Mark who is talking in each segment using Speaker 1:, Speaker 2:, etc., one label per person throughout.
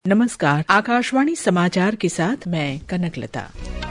Speaker 1: नमस्कार, आकाशवाणी समाचार के साथ मैं कनकलता।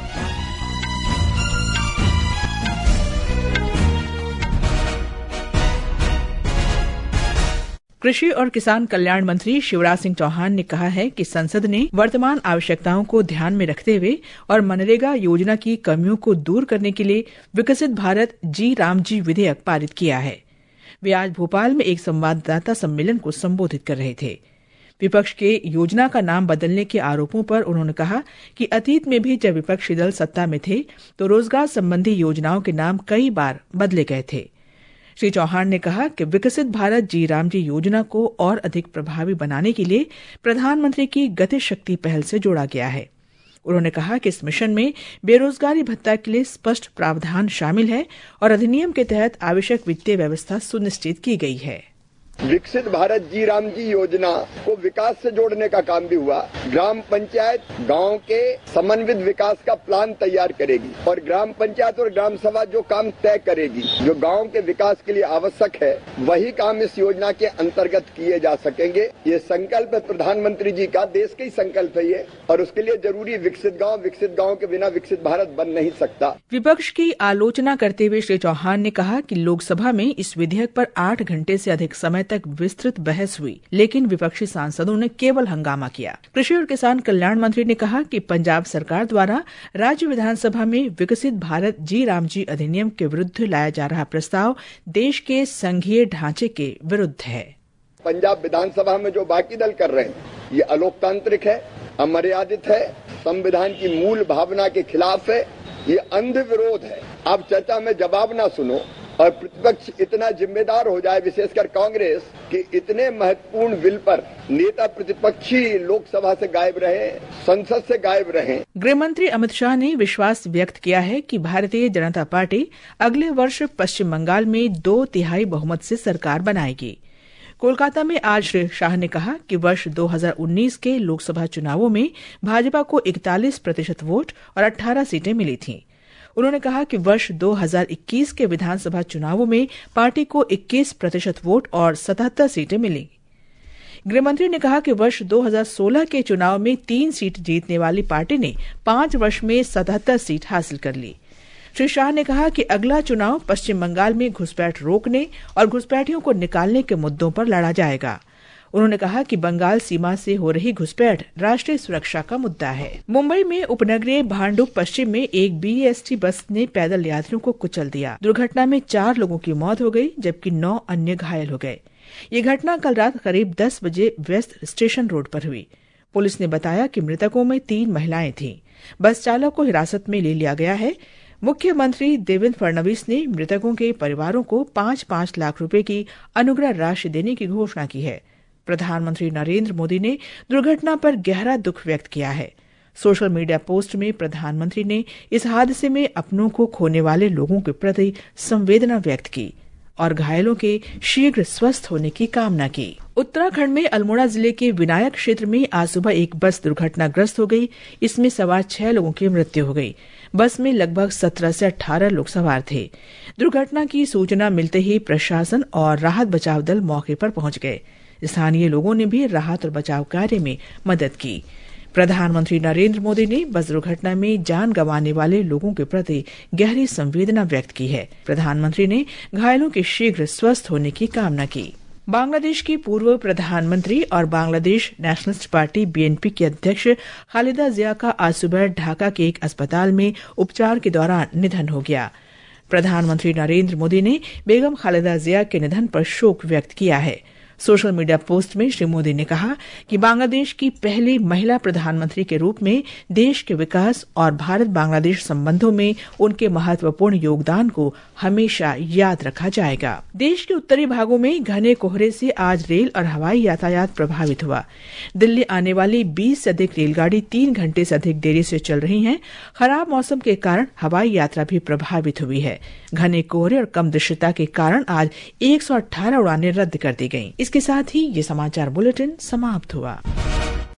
Speaker 1: कृषि और किसान कल्याण मंत्री शिवराज सिंह चौहान ने कहा है कि संसद ने वर्तमान आवश्यकताओं को ध्यान में रखते हुए और मनरेगा योजना की कमियों को दूर करने के लिए विकसित भारत जी रामजी विधेयक पारित किया है। वे आज भोपाल में एक संवाददाता सम्मेलन को संबोधित कर रहे थे। विपक्ष के योजना का नाम बदलने के आरोपों पर उन्होंने कहा कि अतीत में भी जब विपक्षी दल सत्ता में थे तो रोजगार संबंधी योजनाओं के नाम कई बार बदले गए थे। श्री चौहान ने कहा कि विकसित भारत जी रामजी योजना को और अधिक प्रभावी बनाने के लिए प्रधानमंत्री की गति शक्ति पहल से जोड़ा गया है। उन्होंने कहा कि इस मिशन में बेरोजगारी भत्ता के लिए स्पष्ट प्रावधान शामिल है और अधिनियम के तहत आवश्यक वित्तीय व्यवस्था सुनिश्चित की गई है।
Speaker 2: विकसित भारत जी रामजी योजना को विकास से जोड़ने का काम भी हुआ। ग्राम पंचायत गांव के समन्वित विकास का प्लान तैयार करेगी और ग्राम पंचायत और ग्राम सभा जो काम तय करेगी, जो गांव के विकास के लिए आवश्यक है, वही काम इस योजना के अंतर्गत किए जा सकेंगे। ये संकल्प है प्रधानमंत्री जी का, देश का ही संकल्प है ये, और उसके लिए जरूरी विकसित गांव के बिना विकसित भारत बन नहीं सकता।
Speaker 1: विपक्ष की आलोचना करते हुए श्री चौहान ने कहा कि लोकसभा में इस विधेयक पर 8 घंटे से अधिक समय तक विस्तृत बहस हुई, लेकिन विपक्षी सांसदों ने केवल हंगामा किया। कृषि और किसान कल्याण मंत्री ने कहा कि पंजाब सरकार द्वारा राज्य विधानसभा में विकसित भारत जी रामजी अधिनियम के विरुद्ध लाया जा रहा प्रस्ताव देश के संघीय ढांचे के विरुद्ध है।
Speaker 2: पंजाब विधानसभा में जो बाकी दल कर रहे हैं, ये अलोकतांत्रिक है, अमर्यादित है, संविधान की मूल भावना के खिलाफ है, ये अंध विरोध है। आप चर्चा में जवाब ना सुनो और प्रतिपक्ष इतना जिम्मेदार हो जाए, विशेषकर कांग्रेस, कि इतने महत्वपूर्ण बिल पर नेता प्रतिपक्षी लोकसभा से गायब रहे, संसद से गायब रहे।
Speaker 1: गृह मंत्री अमित शाह ने विश्वास व्यक्त किया है कि भारतीय जनता पार्टी अगले वर्ष पश्चिम बंगाल में 2/3 बहुमत से सरकार बनाएगी। कोलकाता में आज श्री शाह ने कहा कि वर्ष 2019 के लोकसभा चुनावों में भाजपा को 41% वोट और 18 सीटें मिली थीं। उन्होंने कहा कि वर्ष 2021 के विधानसभा चुनावों में पार्टी को 21% वोट और 77 सीटें मिली। गृहमंत्री ने कहा कि वर्ष 2016 के चुनाव में 3 सीट जीतने वाली पार्टी ने 5 वर्ष में 77 सीट हासिल कर ली। श्री शाह ने कहा कि अगला चुनाव पश्चिम बंगाल में घुसपैठ रोकने और घुसपैठियों को निकालने के मुद्दों पर लड़ा जाएगा। उन्होंने कहा कि बंगाल सीमा से हो रही घुसपैठ राष्ट्रीय सुरक्षा का मुद्दा है। मुंबई में उपनगरीय भांडुप पश्चिम में एक BEST बस ने पैदल यात्रियों को कुचल दिया। दुर्घटना में 4 लोगों की मौत हो गई, जबकि 9 अन्य घायल हो गए। ये घटना कल रात करीब 10 बजे वेस्ट स्टेशन रोड पर हुई। पुलिस ने बताया कि मृतकों में 3 महिलाएं थीं। बस चालक को हिरासत में ले लिया गया है। मुख्यमंत्री देवेंद्र फडणवीस ने मृतकों के परिवारों को 5-5 लाख रुपए की अनुग्रह राशि देने की घोषणा की है। प्रधानमंत्री नरेंद्र मोदी ने दुर्घटना पर गहरा दुख व्यक्त किया है। सोशल मीडिया पोस्ट में प्रधानमंत्री ने इस हादसे में अपनों को खोने वाले लोगों के प्रति संवेदना व्यक्त की और घायलों के शीघ्र स्वस्थ होने की कामना की। उत्तराखंड में अल्मोड़ा जिले के विनायक क्षेत्र में आज सुबह एक बस दुर्घटनाग्रस्त हो गई। इसमें सवार 6 लोगों की मृत्यु हो गई। बस में लगभग 17 से 18 लोग सवार थे। दुर्घटना की सूचना मिलते ही प्रशासन और राहत बचाव दल मौके पर पहुंच गए। स्थानीय लोगों ने भी राहत और बचाव कार्य में मदद की। प्रधानमंत्री नरेंद्र मोदी ने बस दुर्घटना में जान गंवाने वाले लोगों के प्रति गहरी संवेदना व्यक्त की है। प्रधानमंत्री ने घायलों के शीघ्र स्वस्थ होने की कामना की। बांग्लादेश की पूर्व प्रधानमंत्री और बांग्लादेश नेशनलिस्ट पार्टी BNP की अध्यक्ष खालिदा जिया का आज सुबह ढाका के एक अस्पताल में उपचार के दौरान निधन हो गया। प्रधानमंत्री नरेंद्र मोदी ने बेगम खालिदा जिया के निधन पर शोक व्यक्त किया है। सोशल मीडिया पोस्ट में श्री मोदी ने कहा कि बांग्लादेश की पहली महिला प्रधानमंत्री के रूप में देश के विकास और भारत बांग्लादेश संबंधों में उनके महत्वपूर्ण योगदान को हमेशा याद रखा जाएगा। देश के उत्तरी भागों में घने कोहरे से आज रेल और हवाई यातायात प्रभावित हुआ। दिल्ली आने वाली 20 से अधिक रेलगाड़ी 3 घंटे से अधिक देरी से चल रही हैं। खराब मौसम के कारण हवाई यात्रा भी प्रभावित हुई है। घने कोहरे और कम दृश्यता के कारण आज 118 उड़ानें रद्द कर दी गयी। इसके साथ ही ये समाचार बुलेटिन समाप्त हुआ।